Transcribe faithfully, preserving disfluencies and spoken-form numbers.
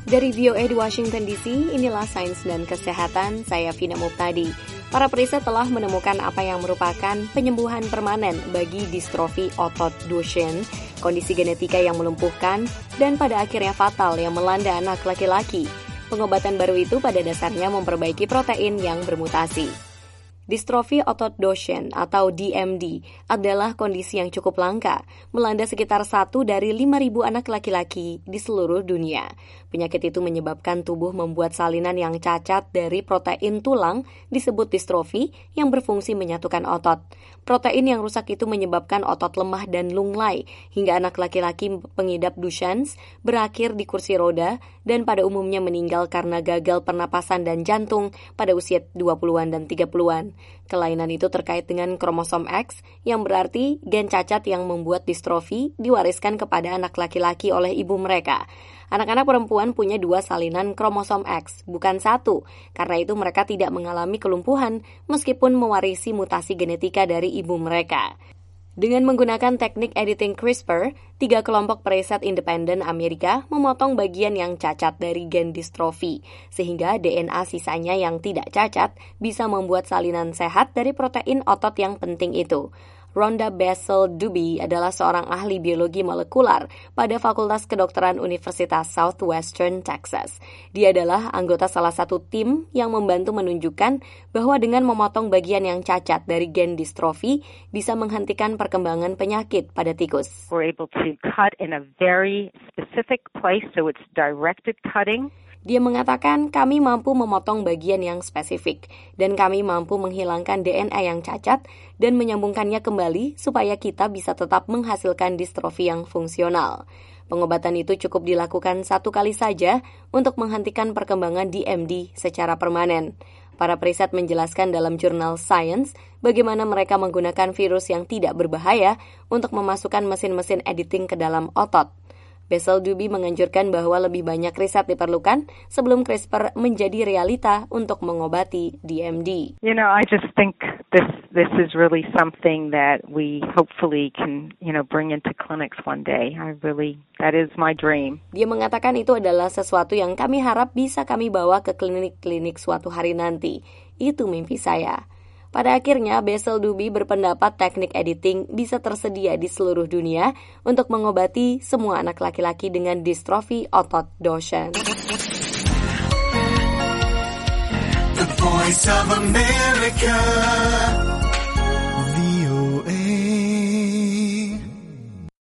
Dari V O A di Washington D C, inilah Sains dan Kesehatan, saya Vina Muptadi. Para periset telah menemukan apa yang merupakan penyembuhan permanen bagi distrofi otot Duchenne, kondisi genetika yang melumpuhkan dan pada akhirnya fatal yang melanda anak laki-laki. Pengobatan baru itu pada dasarnya memperbaiki protein yang bermutasi. Distrofi otot Duchenne atau D M D adalah kondisi yang cukup langka, melanda sekitar satu dari lima ribu anak laki-laki di seluruh dunia. Penyakit itu menyebabkan tubuh membuat salinan yang cacat dari protein tulang disebut distrofi yang berfungsi menyatukan otot. Protein yang rusak itu menyebabkan otot lemah dan lunglai, hingga anak laki-laki pengidap Duchenne berakhir di kursi roda dan pada umumnya meninggal karena gagal pernapasan dan jantung pada usia dua puluhan dan tiga puluhan. Kelainan itu terkait dengan kromosom X, yang berarti gen cacat yang membuat distrofi diwariskan kepada anak laki-laki oleh ibu mereka. Anak-anak perempuan punya dua salinan kromosom X, bukan satu. Karena itu mereka tidak mengalami kelumpuhan meskipun mewarisi mutasi genetika dari ibu mereka. Dengan menggunakan teknik editing CRISPR, tiga kelompok periset independen Amerika memotong bagian yang cacat dari gen distrofi, sehingga D N A sisanya yang tidak cacat bisa membuat salinan sehat dari protein otot yang penting itu. Rhonda Bessel-Dubey adalah seorang ahli biologi molekular pada Fakultas Kedokteran Universitas Southwestern Texas. Dia adalah anggota salah satu tim yang membantu menunjukkan bahwa dengan memotong bagian yang cacat dari gen distrofi bisa menghentikan perkembangan penyakit pada tikus. We're able to cut in a very specific place, so it's directed cutting. Dia mengatakan kami mampu memotong bagian yang spesifik dan kami mampu menghilangkan D N A yang cacat dan menyambungkannya kembali supaya kita bisa tetap menghasilkan distrofi yang fungsional. Pengobatan itu cukup dilakukan satu kali saja untuk menghentikan perkembangan D M D secara permanen. Para periset menjelaskan dalam jurnal Science bagaimana mereka menggunakan virus yang tidak berbahaya untuk memasukkan mesin-mesin editing ke dalam otot. Bessel-Dubey menganjurkan bahwa lebih banyak riset diperlukan sebelum CRISPR menjadi realita untuk mengobati D M D. You know, I just think this this is really something that we hopefully can, you know, bring into clinics one day. I really, that is my dream. Dia mengatakan itu adalah sesuatu yang kami harap bisa kami bawa ke klinik-klinik suatu hari nanti. Itu mimpi saya. Pada akhirnya, Bessel-Dubey berpendapat teknik editing bisa tersedia di seluruh dunia untuk mengobati semua anak laki-laki dengan distrofi otot Duchenne. The Voice of America.